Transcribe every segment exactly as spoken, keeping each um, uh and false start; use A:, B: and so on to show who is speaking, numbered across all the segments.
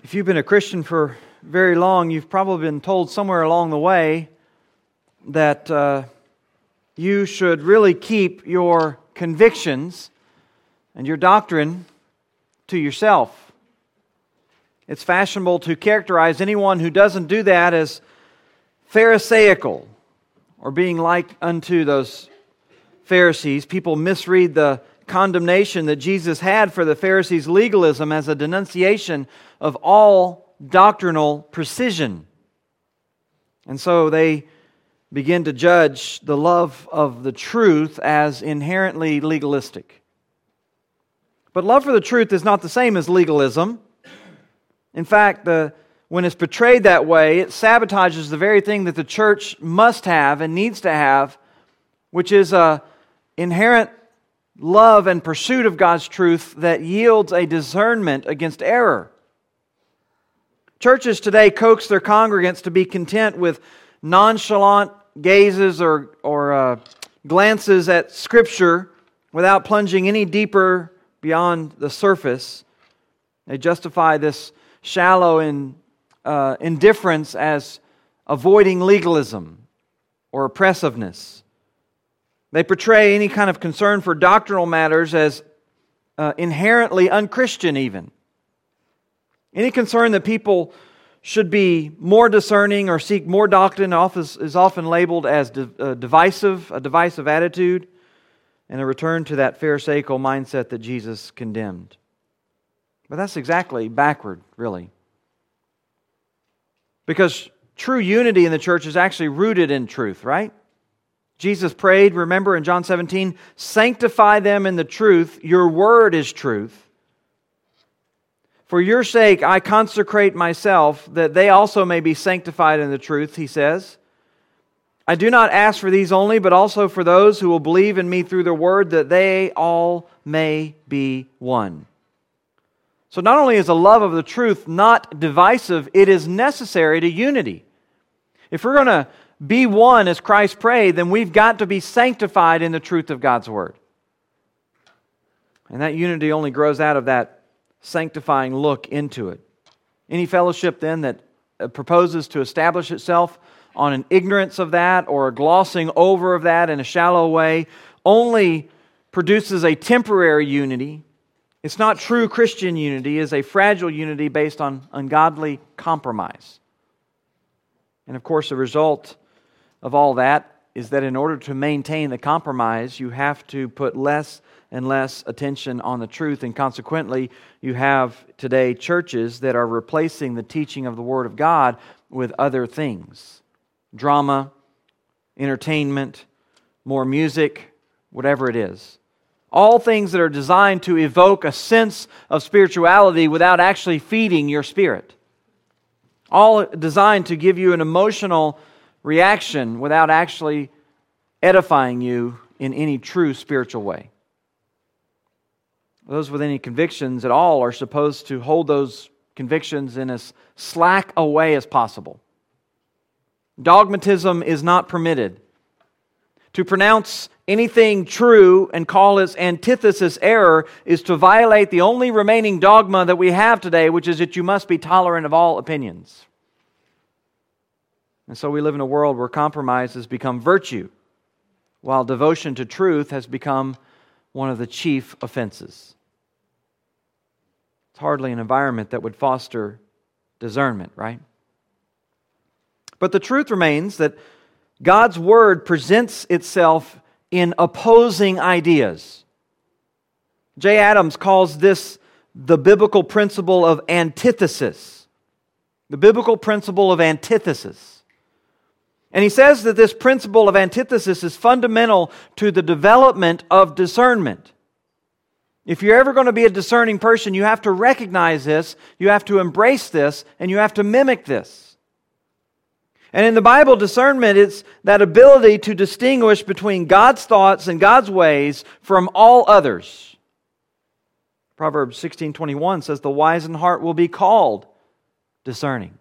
A: If you've been a Christian for very long, you've probably been told somewhere along the way that uh, you should really keep your convictions and your doctrine to yourself. It's fashionable to characterize anyone who doesn't do that as Pharisaical or being like unto those Pharisees. People misread the condemnation that Jesus had for the Pharisees' legalism as a denunciation of all doctrinal precision. And so they begin to judge the love of the truth as inherently legalistic. But love for the truth is not the same as legalism. In fact, the, when it's portrayed that way, it sabotages the very thing that the church must have and needs to have, which is a inherent love and pursuit of God's truth that yields a discernment against error. Churches today coax their congregants to be content with nonchalant gazes or, or uh, glances at Scripture without plunging any deeper beyond the surface. They justify this shallow in, uh, indifference as avoiding legalism or oppressiveness. They portray any kind of concern for doctrinal matters as uh, inherently unchristian even. Any concern that people should be more discerning or seek more doctrine is often labeled as uh, divisive, a divisive attitude, and a return to that Pharisaical mindset that Jesus condemned. But that's exactly backward, really. Because true unity in the church is actually rooted in truth, right? Jesus prayed, remember in John seventeen, sanctify them in the truth, your word is truth. For your sake I consecrate myself, that they also may be sanctified in the truth, he says. I do not ask for these only, but also for those who will believe in me through the word, that they all may be one. So not only is the love of the truth not divisive, it is necessary to unity. If we're going to be one as Christ prayed, then we've got to be sanctified in the truth of God's word. And that unity only grows out of that sanctifying look into it. Any fellowship then that proposes to establish itself on an ignorance of that or a glossing over of that in a shallow way only produces a temporary unity. It's not true Christian unity. It is a fragile unity based on ungodly compromise. And of course, the result of all that is that in order to maintain the compromise, you have to put less and less attention on the truth, and consequently, you have today churches that are replacing the teaching of the Word of God with other things. Drama, entertainment, more music, whatever it is. All things that are designed to evoke a sense of spirituality without actually feeding your spirit. All designed to give you an emotional reaction without actually edifying you in any true spiritual way. Those with any convictions at all are supposed to hold those convictions in as slack a way as possible. Dogmatism is not permitted. To pronounce anything true and call its antithesis error is to violate the only remaining dogma that we have today, which is that you must be tolerant of all opinions. And so we live in a world where compromise has become virtue, while devotion to truth has become one of the chief offenses. It's hardly an environment that would foster discernment, right? But the truth remains that God's Word presents itself in opposing ideas. Jay Adams calls this the biblical principle of antithesis. The biblical principle of antithesis. And he says that this principle of antithesis is fundamental to the development of discernment. If you're ever going to be a discerning person, you have to recognize this, you have to embrace this, and you have to mimic this. And in the Bible, discernment is that ability to distinguish between God's thoughts and God's ways from all others. Proverbs sixteen twenty-one says, the wise in heart will be called discerning.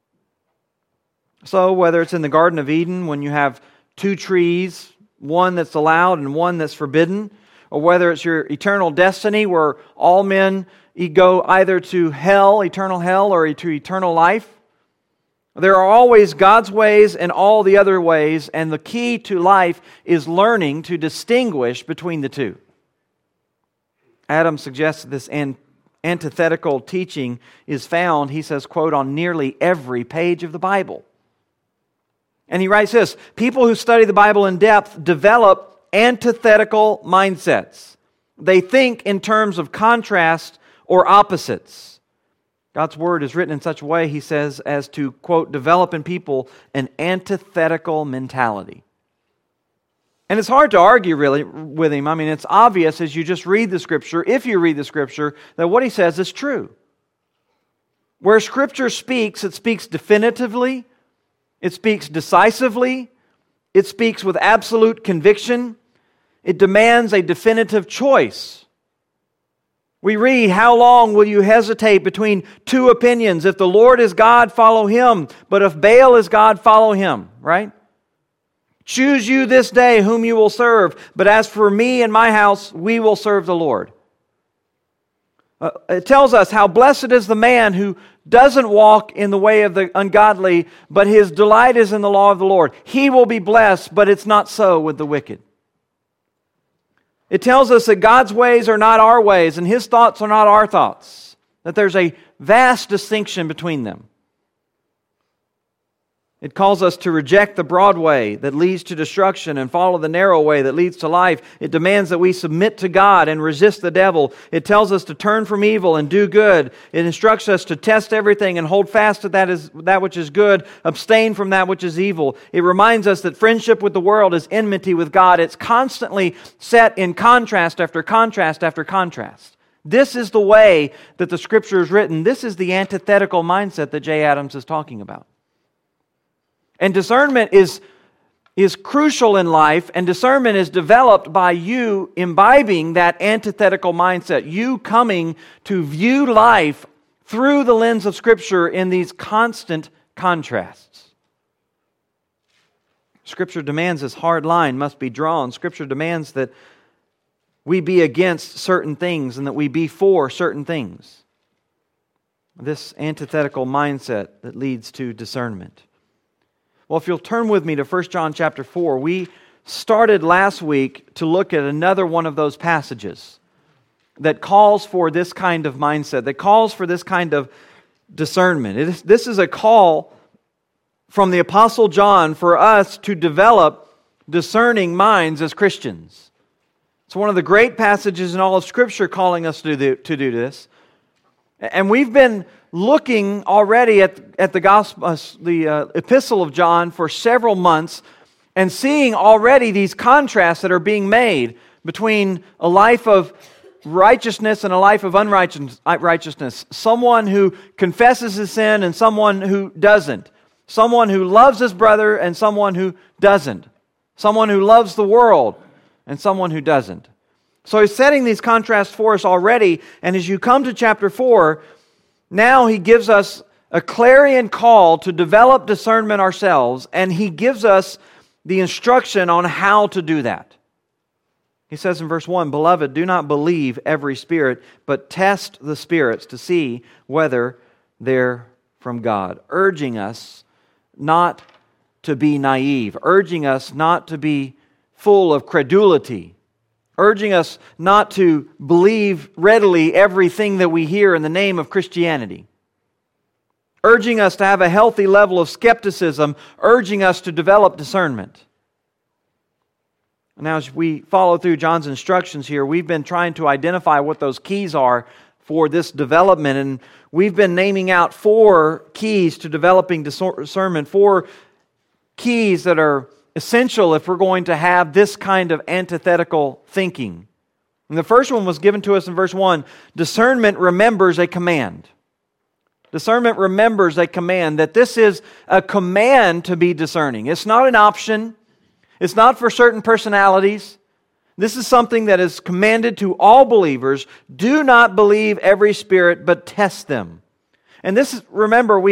A: So whether it's in the Garden of Eden when you have two trees, one that's allowed and one that's forbidden, or whether it's your eternal destiny where all men go either to hell, eternal hell, or to eternal life. There are always God's ways and all the other ways, and the key to life is learning to distinguish between the two. Adam suggests this an- antithetical teaching is found, he says, quote, on nearly every page of the Bible. And he writes this, people who study the Bible in depth develop antithetical mindsets. They think in terms of contrast or opposites. God's Word is written in such a way, he says, as to, quote, develop in people an antithetical mentality. And it's hard to argue really with him. I mean, it's obvious as you just read the Scripture, if you read the Scripture, that what he says is true. Where Scripture speaks, it speaks definitively, it speaks decisively, it speaks with absolute conviction, it demands a definitive choice. We read, how long will you hesitate between two opinions? If the Lord is God, follow Him. But if Baal is God, follow him. Right? Choose you this day whom you will serve. But as for me and my house, we will serve the Lord. Uh, it tells us how blessed is the man who doesn't walk in the way of the ungodly, but his delight is in the law of the Lord. He will be blessed, but it's not so with the wicked. It tells us that God's ways are not our ways and His thoughts are not our thoughts. That there's a vast distinction between them. It calls us to reject the broad way that leads to destruction and follow the narrow way that leads to life. It demands that we submit to God and resist the devil. It tells us to turn from evil and do good. It instructs us to test everything and hold fast to that, is, that which is good, abstain from that which is evil. It reminds us that friendship with the world is enmity with God. It's constantly set in contrast after contrast after contrast. This is the way that the Scripture is written. This is the antithetical mindset that Jay Adams is talking about. And discernment is, is crucial in life, and discernment is developed by you imbibing that antithetical mindset, you coming to view life through the lens of Scripture in these constant contrasts. Scripture demands this hard line must be drawn. Scripture demands that we be against certain things and that we be for certain things. This antithetical mindset that leads to discernment. Well, if you'll turn with me to First John chapter four, we started last week to look at another one of those passages that calls for this kind of mindset, that calls for this kind of discernment. It is, this is a call from the Apostle John for us to develop discerning minds as Christians. It's one of the great passages in all of Scripture calling us to do, to do this. And we've been looking already at, at the gospel, uh, the uh, epistle of John for several months and seeing already these contrasts that are being made between a life of righteousness and a life of unrighteousness. Someone who confesses his sin and someone who doesn't. Someone who loves his brother and someone who doesn't. Someone who loves the world and someone who doesn't. So he's setting these contrasts for us already, and as you come to chapter four, now he gives us a clarion call to develop discernment ourselves, and he gives us the instruction on how to do that. He says in verse one, Beloved, do not believe every spirit, but test the spirits to see whether they're from God. Urging us not to be naive, urging us not to be full of credulity, urging us not to believe readily everything that we hear in the name of Christianity, urging us to have a healthy level of skepticism, urging us to develop discernment. Now, as we follow through John's instructions here, we've been trying to identify what those keys are for this development, and we've been naming out four keys to developing discernment, four keys that are essential if we're going to have this kind of antithetical thinking. And the first one was given to us in verse one. Discernment remembers a command. Discernment remembers a command, that this is a command to be discerning. It's not an option. It's not for certain personalities. This is something that is commanded to all believers. Do not believe every spirit, but test them. And this is, remember, we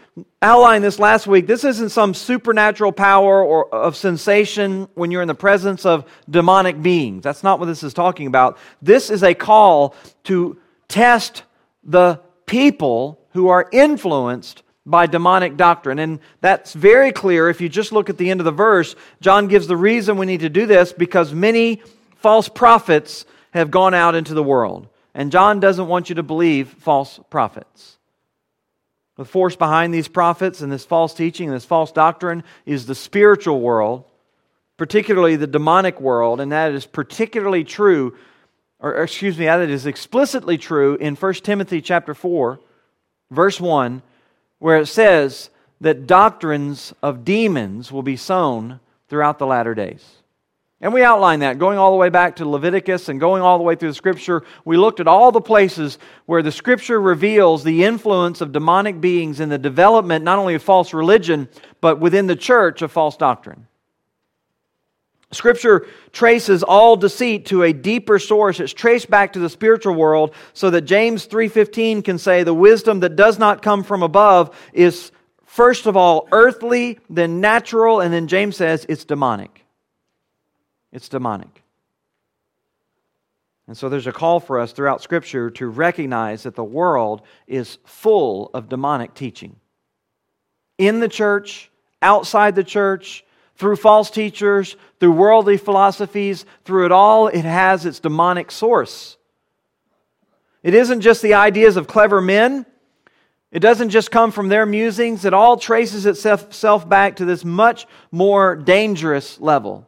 A: outlined this last week. This isn't some supernatural power or of sensation when you're in the presence of demonic beings. That's not what this is talking about. This is a call to test the people who are influenced by demonic doctrine. And that's very clear if you just look at the end of the verse. John gives the reason we need to do this because many false prophets have gone out into the world. And John doesn't want you to believe false prophets. The force behind these prophets and this false teaching and this false doctrine is the spiritual world, particularly the demonic world, and that is particularly true, or excuse me, that is explicitly true in First Timothy chapter four, verse one, where it says that doctrines of demons will be sown throughout the latter days. And we outlined that, going all the way back to Leviticus and going all the way through the Scripture. We looked at all the places where the Scripture reveals the influence of demonic beings in the development not only of false religion, but within the church of false doctrine. Scripture traces all deceit to a deeper source. It's traced back to the spiritual world so that James three fifteen can say the wisdom that does not come from above is first of all earthly, then natural, and then James says it's demonic. It's demonic. And so there's a call for us throughout Scripture to recognize that the world is full of demonic teaching. In the church, outside the church, through false teachers, through worldly philosophies, through it all, it has its demonic source. It isn't just the ideas of clever men. It doesn't just come from their musings. It all traces itself back to this much more dangerous level.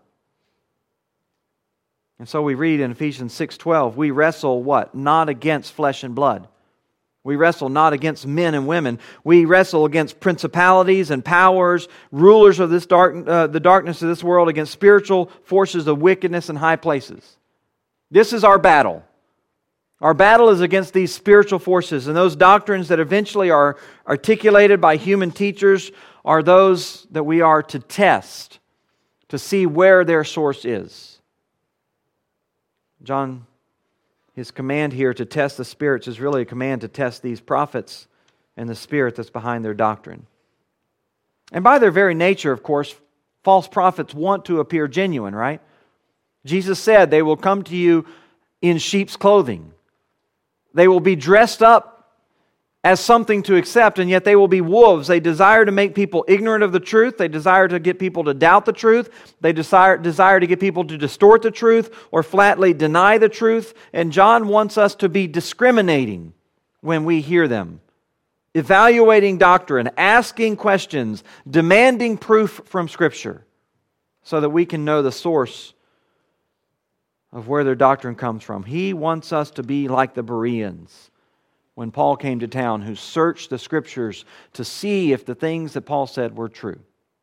A: And so we read in Ephesians six twelve, we wrestle what? Not against flesh and blood. We wrestle not against men and women. We wrestle against principalities and powers, rulers of this dark, uh, the darkness of this world, against spiritual forces of wickedness in high places. This is our battle. Our battle is against these spiritual forces, and those doctrines that eventually are articulated by human teachers are those that we are to test to see where their source is. John, his command here to test the spirits is really a command to test these prophets and the spirit that's behind their doctrine. And by their very nature, of course, false prophets want to appear genuine, right? Jesus said they will come to you in sheep's clothing. They will be dressed up as something to accept, and yet they will be wolves. They desire to make people ignorant of the truth. They desire to get people to doubt the truth. They desire, desire to get people to distort the truth or flatly deny the truth. And John wants us to be discriminating when we hear them. Evaluating doctrine, asking questions, demanding proof from Scripture so that we can know the source of where their doctrine comes from. He wants us to be like the Bereans when Paul came to town, who searched the Scriptures to see if the things that Paul said were true.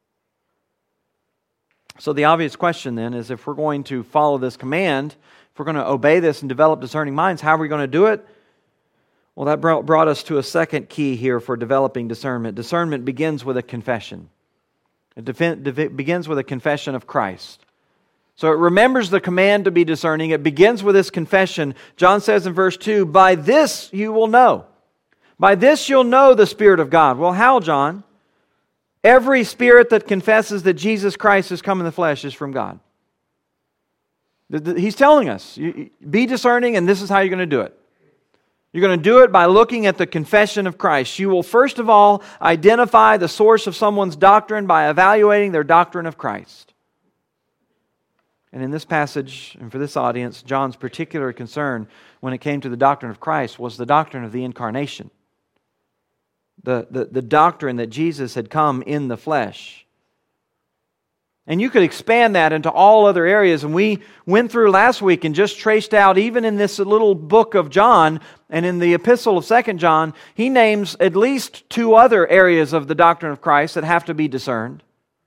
A: So the obvious question then is, if we're going to follow this command, if we're going to obey this and develop discerning minds, how are we going to do it? Well, that brought us to a second key here for developing discernment. Discernment begins with a confession. It begins with a confession of Christ. So it remembers the command to be discerning. It begins with this confession. John says in verse two, by this you will know. By this you'll know the Spirit of God. Well, how, John? Every spirit that confesses that Jesus Christ has come in the flesh is from God. He's telling us, be discerning, and this is how you're going to do it. You're going to do it by looking at the confession of Christ. You will first of all identify the source of someone's doctrine by evaluating their doctrine of Christ. And in this passage, and for this audience, John's particular concern when it came to the doctrine of Christ was the doctrine of the incarnation. The, the, the doctrine that Jesus had come in the flesh. And you could expand that into all other areas. And we went through last week and just traced out, even in this little book of John, and in the epistle of Second John, he names at least two other areas of the doctrine of Christ that have to be discerned.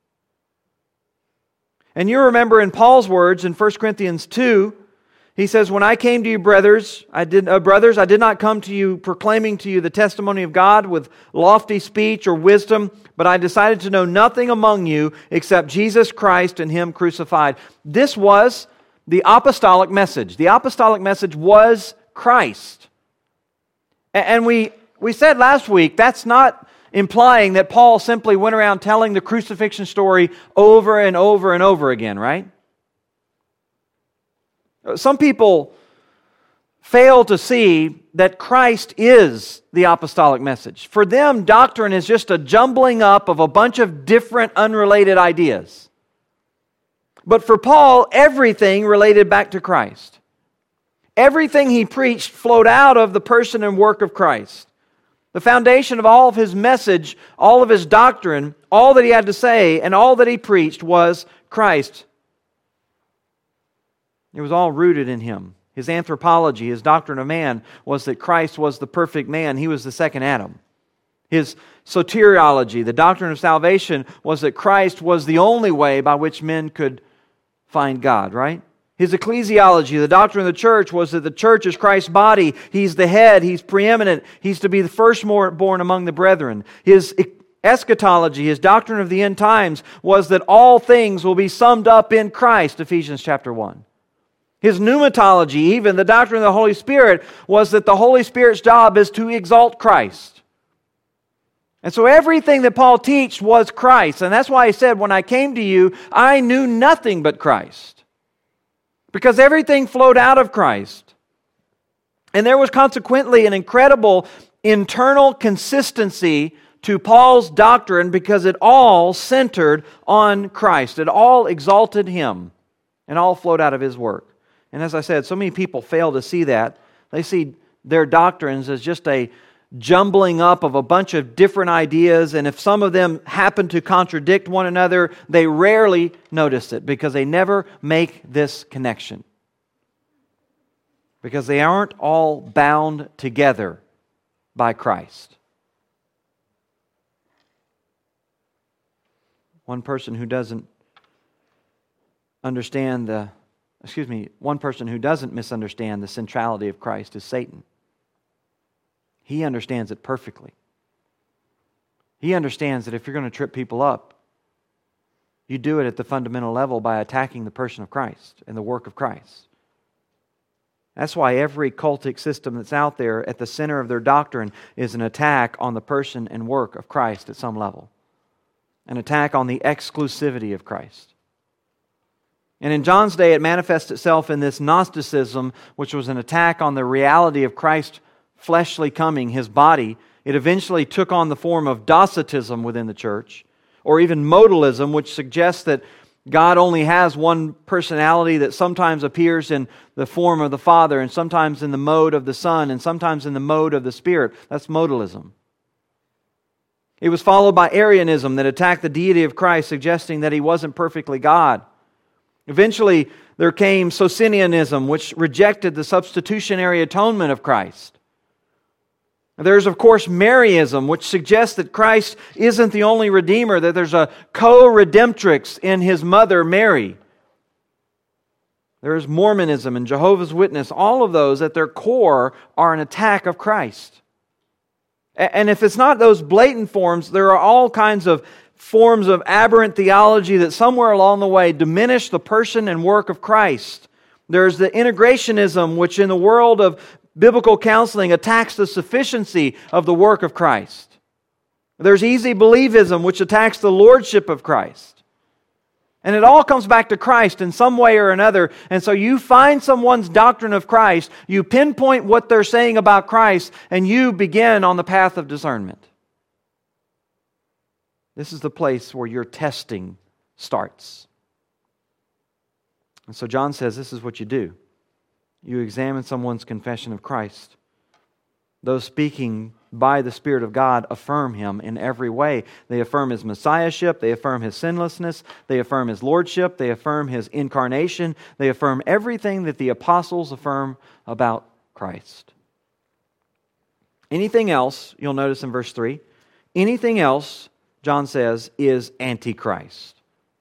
A: And you remember in Paul's words in First Corinthians two, he says, when I came to you, brothers, I did, uh, brothers, I did not come to you proclaiming to you the testimony of God with lofty speech or wisdom, but I decided to know nothing among you except Jesus Christ and Him crucified. This was the apostolic message. The apostolic message was Christ. And we, we said last week, that's not implying that Paul simply went around telling the crucifixion story over and over and over again, right? Some people fail to see that Christ is the apostolic message. For them, doctrine is just a jumbling up of a bunch of different unrelated ideas. But for Paul, everything related back to Christ. Everything he preached flowed out of the person and work of Christ. The foundation of all of his message, all of his doctrine, all that he had to say, and all that he preached was Christ. It was all rooted in Him. His anthropology, His doctrine of man, was that Christ was the perfect man. He was the second Adam. His soteriology, the doctrine of salvation, was that Christ was the only way by which men could find God, right? His ecclesiology, the doctrine of the church, was that the church is Christ's body. He's the head. He's preeminent. He's to be the firstborn among the brethren. His eschatology, His doctrine of the end times, was that all things will be summed up in Christ, Ephesians chapter one. His pneumatology, even the doctrine of the Holy Spirit, was that the Holy Spirit's job is to exalt Christ. And so everything that Paul teached was Christ. And that's why he said, when I came to you, I knew nothing but Christ. Because everything flowed out of Christ. And there was consequently an incredible internal consistency to Paul's doctrine because it all centered on Christ. It all exalted Him. And all flowed out of His work. And as I said, so many people fail to see that. They see their doctrines as just a jumbling up of a bunch of different ideas, and if some of them happen to contradict one another, they rarely notice it because they never make this connection. Because they aren't all bound together by Christ. One person who doesn't understand the Excuse me, one person who doesn't misunderstand the centrality of Christ is Satan. He understands it perfectly. He understands that if you're going to trip people up, you do it at the fundamental level by attacking the person of Christ and the work of Christ. That's why every cultic system that's out there, at the center of their doctrine, is an attack on the person and work of Christ at some level. An attack on the exclusivity of Christ. And in John's day, it manifests itself in this Gnosticism, which was an attack on the reality of Christ's fleshly coming, His body. It eventually took on the form of Docetism within the church, or even modalism, which suggests that God only has one personality that sometimes appears in the form of the Father, and sometimes in the mode of the Son, and sometimes in the mode of the Spirit. That's modalism. It was followed by Arianism that attacked the deity of Christ, suggesting that He wasn't perfectly God. Eventually, there came Socinianism, which rejected the substitutionary atonement of Christ. There's, of course, Maryism, which suggests that Christ isn't the only Redeemer, that there's a co-redemptrix in His mother, Mary. There's Mormonism and Jehovah's Witness. All of those, at their core, are an attack of Christ. And if it's not those blatant forms, there are all kinds of forms of aberrant theology that somewhere along the way diminish the person and work of Christ. There's the integrationism, which in the world of biblical counseling attacks the sufficiency of the work of Christ. There's easy believism, which attacks the lordship of Christ. And it all comes back to Christ in some way or another. And so you find someone's doctrine of Christ, you pinpoint what they're saying about Christ, and you begin on the path of discernment. This is the place where your testing starts. And so John says this is what you do. You examine someone's confession of Christ. Those speaking by the Spirit of God affirm Him in every way. They affirm His messiahship. They affirm His sinlessness. They affirm His lordship. They affirm His incarnation. They affirm everything that the apostles affirm about Christ. Anything else, you'll notice in verse three, anything else, John says, is antichrist.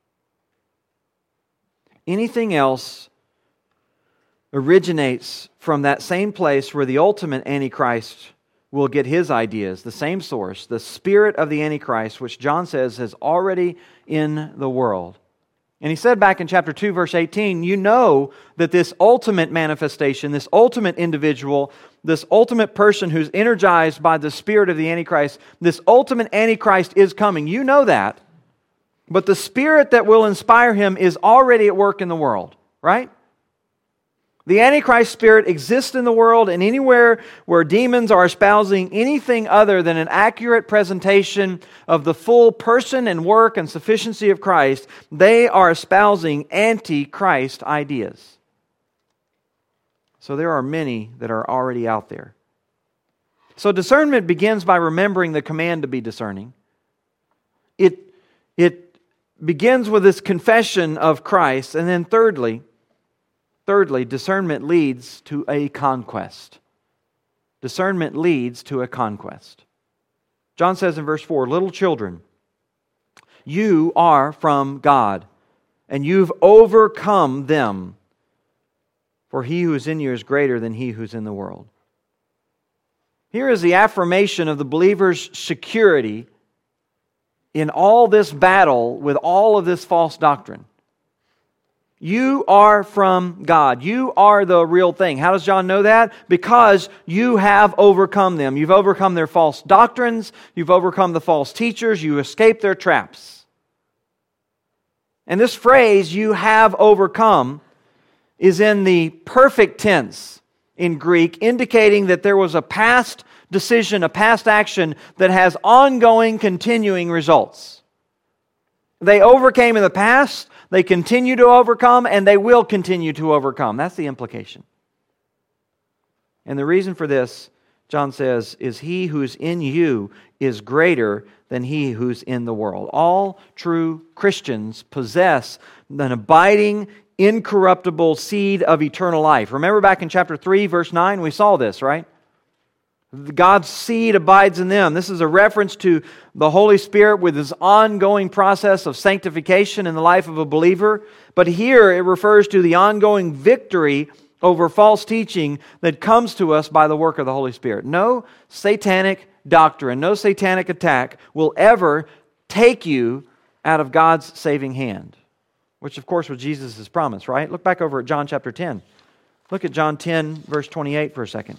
A: Anything else originates from that same place where the ultimate Antichrist will get his ideas, the same source, the spirit of the Antichrist, which John says is already in the world. And he said back in chapter two, verse eighteen, you know that this ultimate manifestation, this ultimate individual, this ultimate person who's energized by the spirit of the Antichrist, this ultimate Antichrist is coming. You know that. But the spirit that will inspire him is already at work in the world, right? The Antichrist spirit exists in the world, and anywhere where demons are espousing anything other than an accurate presentation of the full person and work and sufficiency of Christ, they are espousing anti-Christ ideas. So there are many that are already out there. So discernment begins by remembering the command to be discerning. It, it begins with this confession of Christ, and then thirdly, Thirdly, discernment leads to a conquest. Discernment leads to a conquest. John says in verse four, little children, you are from God, and you've overcome them, for he who is in you is greater than he who's in the world. Here is the affirmation of the believer's security in all this battle with all of this false doctrine. You are from God. You are the real thing. How does John know that? Because you have overcome them. You've overcome their false doctrines. You've overcome the false teachers. You escaped their traps. And this phrase, you have overcome, is in the perfect tense in Greek, indicating that there was a past decision, a past action that has ongoing, continuing results. They overcame in the past. They continue to overcome, and they will continue to overcome. That's the implication. And the reason for this, John says, is he who is in you is greater than he who's in the world. All true Christians possess an abiding, incorruptible seed of eternal life. Remember back in chapter three, verse nine, we saw this, right? God's seed abides in them. This is a reference to the Holy Spirit with His ongoing process of sanctification in the life of a believer. But here it refers to the ongoing victory over false teaching that comes to us by the work of the Holy Spirit. No satanic doctrine, no satanic attack will ever take you out of God's saving hand, which of course was Jesus' promise, right? Look back over at John chapter ten. Look at John ten, verse twenty-eight for a second.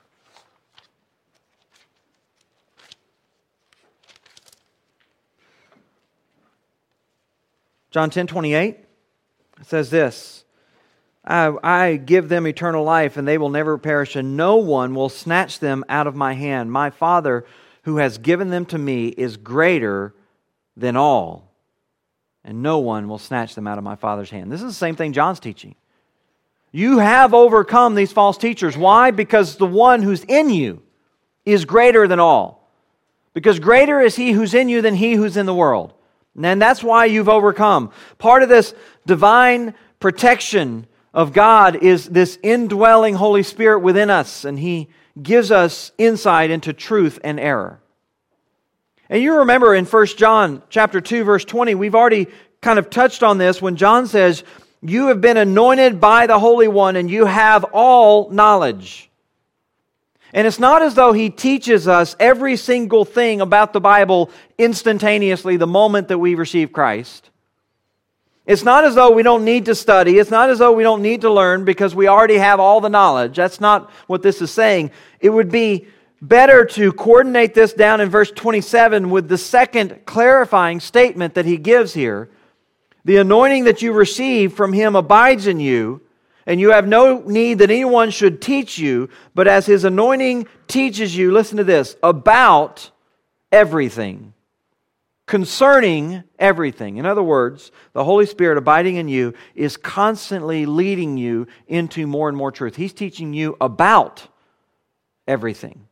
A: John ten twenty-eight says this, I, I give them eternal life, and they will never perish, and no one will snatch them out of my hand. My Father, who has given them to me, is greater than all, and no one will snatch them out of my Father's hand. This is the same thing John's teaching. You have overcome these false teachers. Why? Because the one who's in you is greater than all. Because greater is He who's in you than he who's in the world. And that's why you've overcome. Part of this divine protection of God is this indwelling Holy Spirit within us, and He gives us insight into truth and error. And you remember in First John chapter two, verse twenty, we've already kind of touched on this when John says, you have been anointed by the Holy One, and you have all knowledge. And it's not as though He teaches us every single thing about the Bible instantaneously the moment that we receive Christ. It's not as though we don't need to study. It's not as though we don't need to learn because we already have all the knowledge. That's not what this is saying. It would be better to coordinate this down in verse twenty-seven with the second clarifying statement that he gives here. The anointing that you receive from Him abides in you, and you have no need that anyone should teach you, but as His anointing teaches you, listen to this, about everything, concerning everything. In other words, the Holy Spirit abiding in you is constantly leading you into more and more truth. He's teaching you about everything,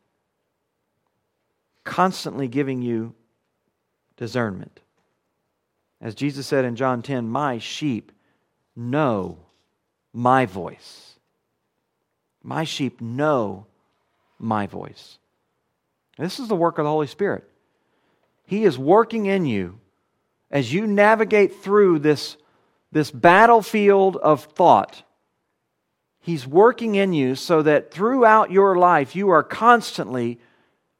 A: constantly giving you discernment. As Jesus said in John ten, my sheep know my voice. My sheep know my voice. This is the work of the Holy Spirit. He is working in you as you navigate through this, this battlefield of thought. He's working in you so that throughout your life you are constantly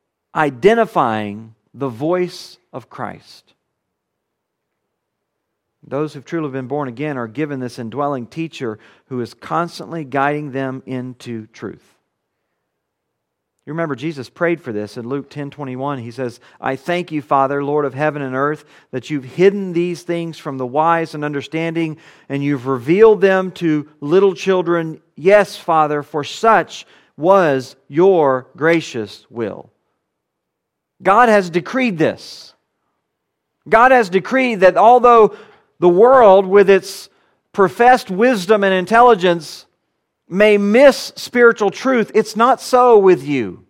A: identifying the voice of Christ. Those who've truly been born again are given this indwelling teacher who is constantly guiding them into truth. You remember Jesus prayed for this in Luke ten twenty-one. He says, I thank you, Father, Lord of heaven and earth, that you've hidden these things from the wise and understanding, and you've revealed them to little children. Yes, Father, for such was your gracious will. God has decreed this. God has decreed that although the world, with its professed wisdom and intelligence, may miss spiritual truth, it's not so with you.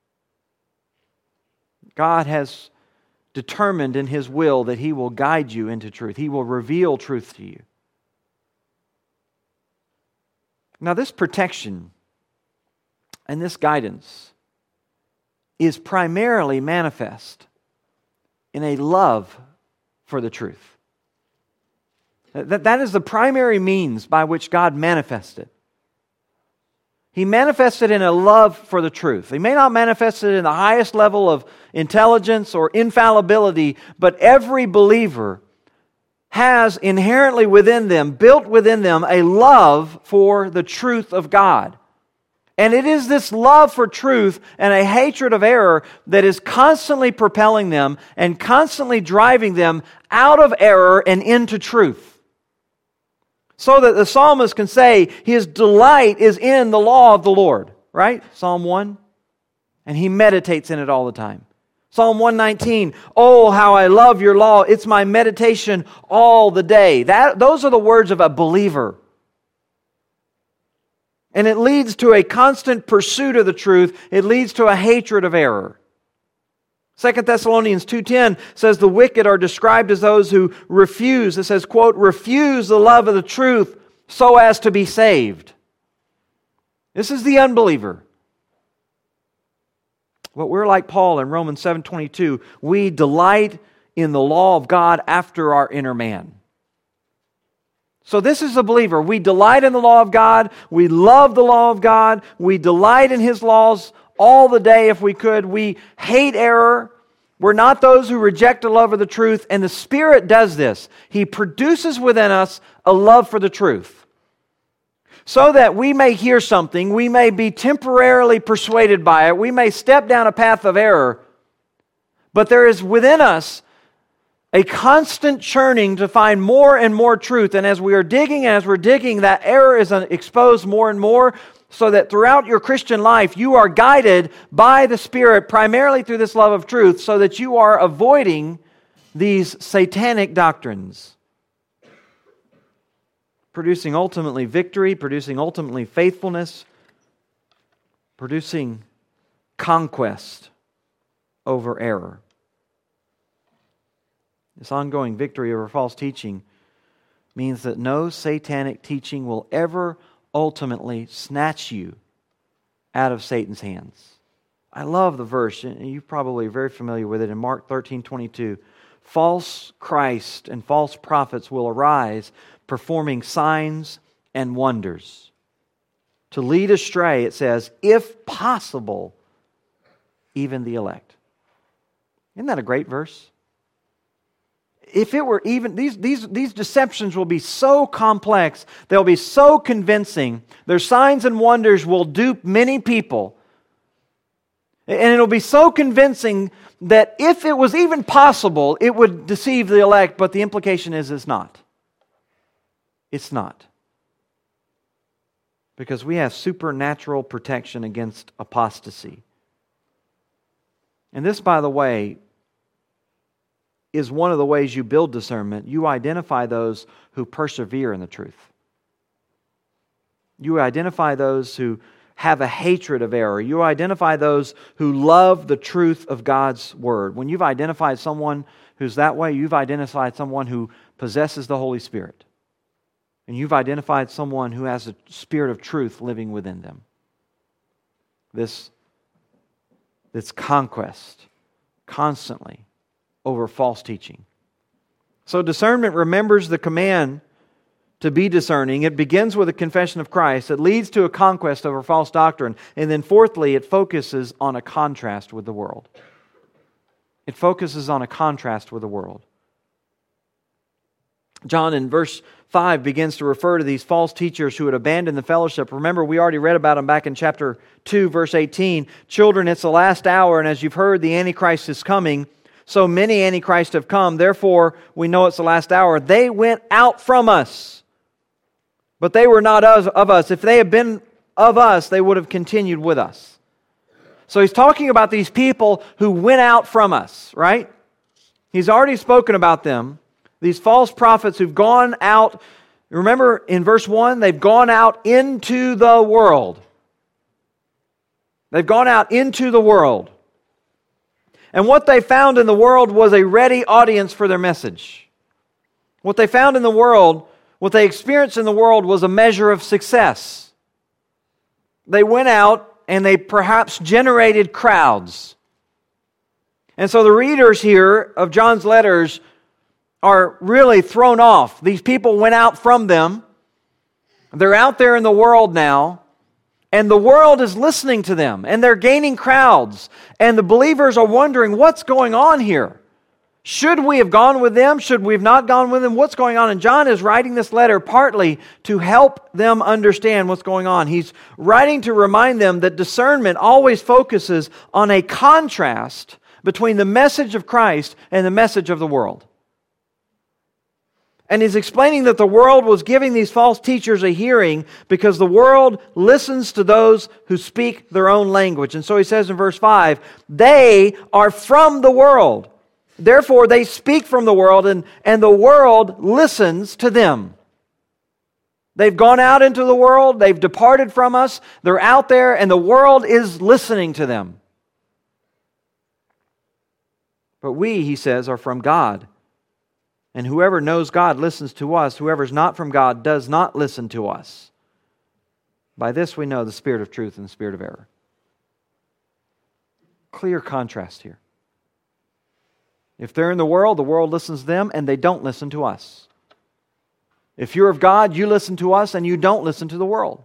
A: God has determined in His will that He will guide you into truth. He will reveal truth to you. Now, this protection and this guidance is primarily manifest in a love for the truth. That, that is the primary means by which God manifested. He manifested in a love for the truth. He may not manifest it in the highest level of intelligence or infallibility, but every believer has inherently within them, built within them, a love for the truth of God. And it is this love for truth and a hatred of error that is constantly propelling them and constantly driving them out of error and into truth. So that the psalmist can say his delight is in the law of the Lord. Right? Psalm one. And he meditates in it all the time. Psalm one nineteen, oh, how I love your law. It's my meditation all the day. That, those are the words of a believer. And it leads to a constant pursuit of the truth. It leads to a hatred of error. Second Thessalonians two ten says the wicked are described as those who refuse. It says, quote, refuse the love of the truth so as to be saved. This is the unbeliever. But we're like Paul in Romans seven twenty-two. We delight in the law of God after our inner man. So this is a believer. We delight in the law of God. We love the law of God. We delight in His laws all the day if we could. We hate error. We're not those who reject the love of the truth. And the Spirit does this. He produces within us a love for the truth. So that we may hear something, we may be temporarily persuaded by it, we may step down a path of error, but there is within us a constant churning to find more and more truth. And as we are digging, as we're digging, that error is exposed more and more, so that throughout your Christian life, you are guided by the Spirit, primarily through this love of truth, so that you are avoiding these satanic doctrines, producing ultimately victory, producing ultimately faithfulness, producing conquest over error. This ongoing victory over false teaching means that no satanic teaching will ever ultimately snatch you out of Satan's hands. I love the verse, and you probably are very familiar with it, in Mark thirteen twenty-two. False Christ and false prophets will arise, performing signs and wonders, to lead astray, it says, if possible, even the elect. Isn't that a great verse? If it were even, these, these, these deceptions will be so complex, they'll be so convincing, their signs and wonders will dupe many people. And it'll be so convincing that if it was even possible, it would deceive the elect, but the implication is it's not. It's not. Because we have supernatural protection against apostasy. And this, by the way, is one of the ways you build discernment. You identify those who persevere in the truth. You identify those who have a hatred of error. You identify those who love the truth of God's Word. When you've identified someone who's that way, you've identified someone who possesses the Holy Spirit. And you've identified someone who has a spirit of truth living within them. This, this conquest, constantly, over false teaching. So discernment remembers the command to be discerning. It begins with a confession of Christ. It leads to a conquest over false doctrine. And then fourthly, it focuses on a contrast with the world. It focuses on a contrast with the world. John in verse five begins to refer to these false teachers who had abandoned the fellowship. Remember, we already read about them back in chapter two, verse eighteen. Children, it's the last hour, and as you've heard, the Antichrist is coming. So many Antichrists have come. Therefore, we know it's the last hour. They went out from us, but they were not of us. If they had been of us, they would have continued with us. So he's talking about these people who went out from us, right? He's already spoken about them. These false prophets who've gone out. Remember in verse one, they've gone out into the world. They've gone out into the world. And what they found in the world was a ready audience for their message. What they found in the world, what they experienced in the world was a measure of success. They went out and they perhaps generated crowds. And so the readers here of John's letters are really thrown off. These people went out from them. They're out there in the world now, and the world is listening to them, and they're gaining crowds. And the believers are wondering, what's going on here? Should we have gone with them? Should we have not gone with them? What's going on? And John is writing this letter partly to help them understand what's going on. He's writing to remind them that discernment always focuses on a contrast between the message of Christ and the message of the world. And he's explaining that the world was giving these false teachers a hearing because the world listens to those who speak their own language. And so he says in verse five, they are from the world. Therefore, they speak from the world, and, and the world listens to them. They've gone out into the world. They've departed from us. They're out there, and the world is listening to them. But we, he says, are from God. And whoever knows God listens to us. Whoever's not from God does not listen to us. By this we know the spirit of truth and the spirit of error. Clear contrast here. If they're in the world, the world listens to them and they don't listen to us. If you're of God, you listen to us and you don't listen to the world.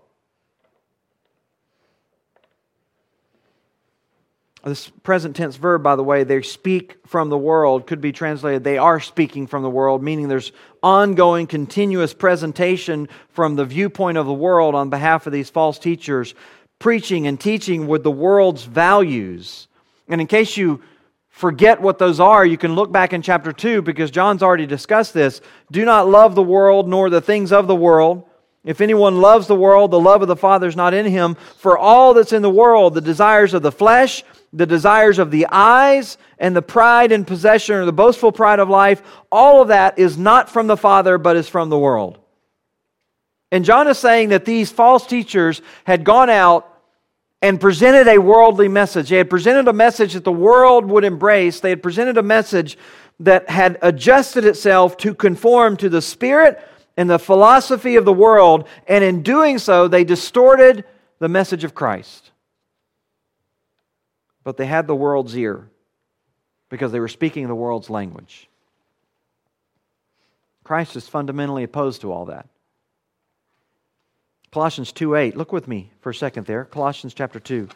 A: This present tense verb, by the way, they speak from the world, could be translated, they are speaking from the world, meaning there's ongoing, continuous presentation from the viewpoint of the world on behalf of these false teachers, preaching and teaching with the world's values. And in case you forget what those are, you can look back in chapter two, because John's already discussed this. Do not love the world nor the things of the world. If anyone loves the world, the love of the Father is not in him. For all that's in the world, the desires of the flesh, the desires of the eyes, and the pride in possession, or the boastful pride of life, all of that is not from the Father, but is from the world. And John is saying that these false teachers had gone out and presented a worldly message. They had presented a message that the world would embrace. They had presented a message that had adjusted itself to conform to the spirit and the philosophy of the world, and in doing so, they distorted the message of Christ. But they had the world's ear because they were speaking the world's language. Christ is fundamentally opposed to all that. Colossians two eight. Look with me for a second there. Colossians chapter two.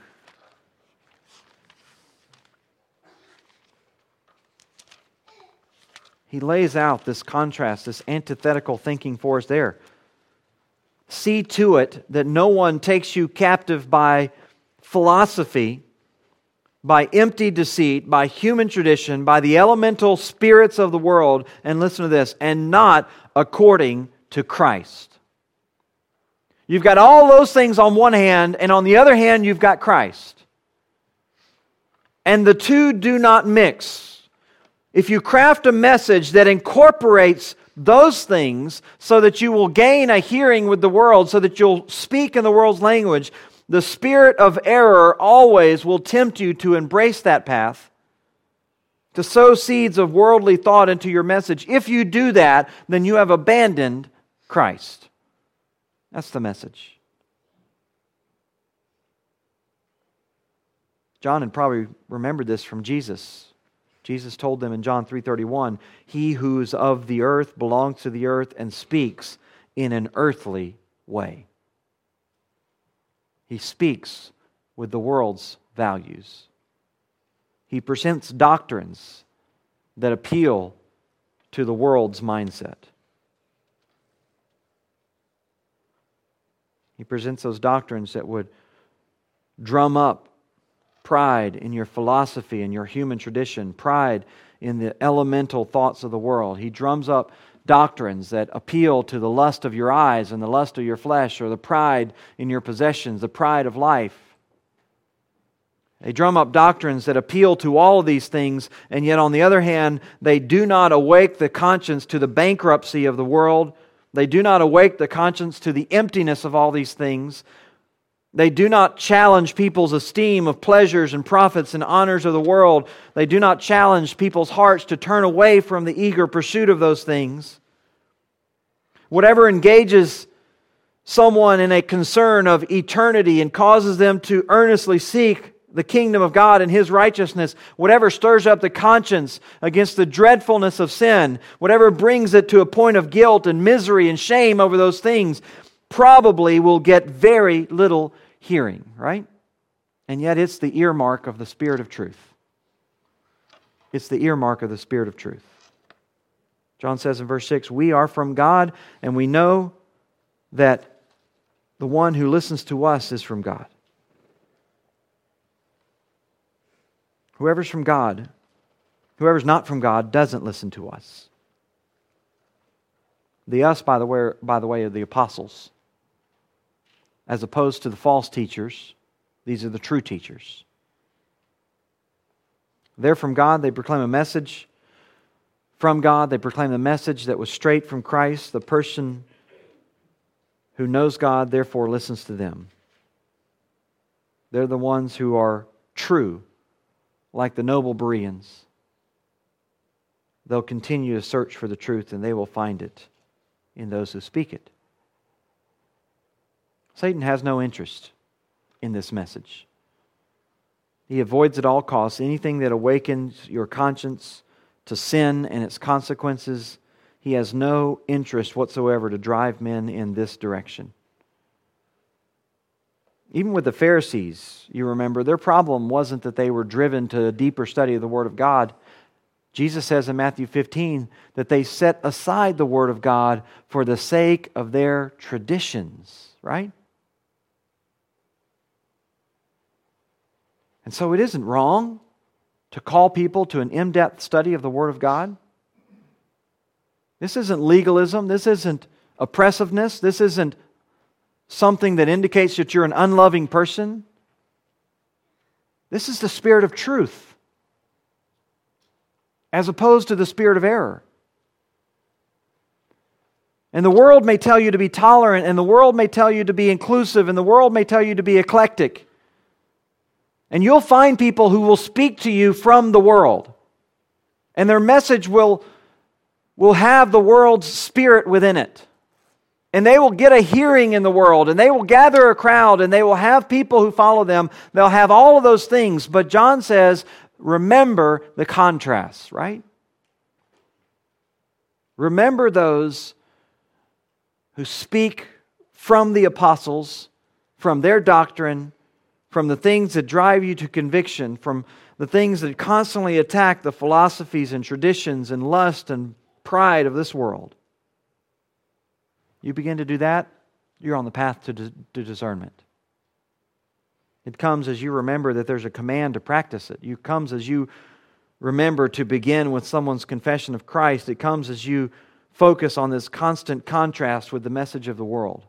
A: He lays out this contrast, this antithetical thinking for us there. See to it that no one takes you captive by philosophy, by empty deceit, by human tradition, by the elemental spirits of the world, and listen to this, and not according to Christ. You've got all those things on one hand, and on the other hand, you've got Christ. And the two do not mix. If you craft a message that incorporates those things so that you will gain a hearing with the world, so that you'll speak in the world's language, the spirit of error always will tempt you to embrace that path, to sow seeds of worldly thought into your message. If you do that, then you have abandoned Christ. That's the message. John had probably remembered this from Jesus. Jesus told them in John three thirty-one, "He who is of the earth belongs to the earth and speaks in an earthly way." He speaks with the world's values. He presents doctrines that appeal to the world's mindset. He presents those doctrines that would drum up pride in your philosophy and your human tradition, pride in the elemental thoughts of the world. He drums up doctrines that appeal to the lust of your eyes and the lust of your flesh, or the pride in your possessions, the pride of life. They drum up doctrines that appeal to all of these things, and yet on the other hand, they do not awake the conscience to the bankruptcy of the world. They do not awake the conscience to the emptiness of all these things. They do not challenge people's esteem of pleasures and profits and honors of the world. They do not challenge people's hearts to turn away from the eager pursuit of those things. Whatever engages someone in a concern of eternity and causes them to earnestly seek the kingdom of God and His righteousness, whatever stirs up the conscience against the dreadfulness of sin, whatever brings it to a point of guilt and misery and shame over those things, probably will get very little hearing, right? And yet it's the earmark of the Spirit of truth. It's the earmark of the Spirit of truth. John says in verse six, we are from God, and we know that the one who listens to us is from God. Whoever's from God, whoever's not from God doesn't listen to us. The us, by the way, by the way, are the apostles. As opposed to the false teachers, these are the true teachers. They're from God. They proclaim a message from God. They proclaim the message that was straight from Christ. The person who knows God, therefore, listens to them. They're the ones who are true, like the noble Bereans. They'll continue to search for the truth, and they will find it in those who speak it. Satan has no interest in this message. He avoids at all costs anything that awakens your conscience to sin and its consequences. He has no interest whatsoever to drive men in this direction. Even with the Pharisees, you remember, their problem wasn't that they were driven to a deeper study of the Word of God. Jesus says in Matthew fifteen that they set aside the Word of God for the sake of their traditions, right? And so it isn't wrong to call people to an in-depth study of the Word of God. This isn't legalism. This isn't oppressiveness. This isn't something that indicates that you're an unloving person. This is the spirit of truth, as opposed to the spirit of error. And the world may tell you to be tolerant, and the world may tell you to be inclusive, and the world may tell you to be eclectic. And you'll find people who will speak to you from the world. And their message will, will have the world's spirit within it. And they will get a hearing in the world, and they will gather a crowd, and they will have people who follow them. They'll have all of those things. But John says, remember the contrasts, right? Remember those who speak from the apostles, from their doctrine, from the things that drive you to conviction, from the things that constantly attack the philosophies and traditions and lust and pride of this world. You begin to do that, you're on the path to, to discernment. It comes as you remember that there's a command to practice it. It comes as you remember to begin with someone's confession of Christ. It comes as you focus on this constant contrast with the message of the world.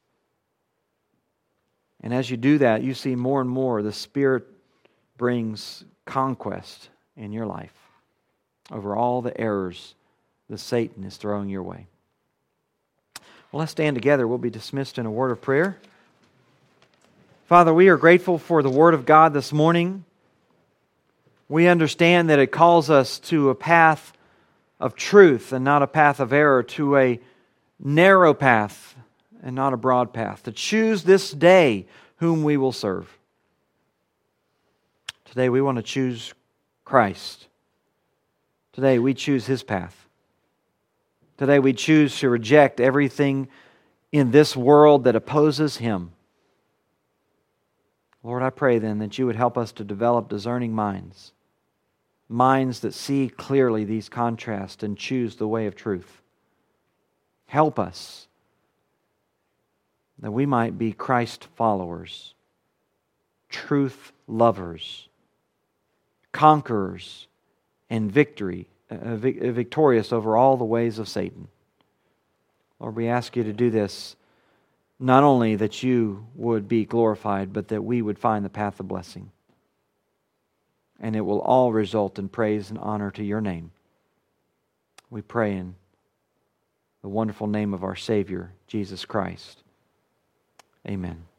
A: And as you do that, you see more and more the Spirit brings conquest in your life over all the errors that Satan is throwing your way. Well, let's stand together. We'll be dismissed in a word of prayer. Father, we are grateful for the Word of God this morning. We understand that it calls us to a path of truth and not a path of error, to a narrow path and not a broad path, to choose this day whom we will serve. Today we want to choose Christ. Today we choose His path. Today we choose to reject everything in this world that opposes Him. Lord, I pray then that You would help us to develop discerning minds, minds that see clearly these contrasts and choose the way of truth. Help us that we might be Christ followers, truth lovers, conquerors, and victory, uh, victorious over all the ways of Satan. Lord, we ask you to do this, not only that you would be glorified, but that we would find the path of blessing. And it will all result in praise and honor to your name. We pray in the wonderful name of our Savior, Jesus Christ. Amen.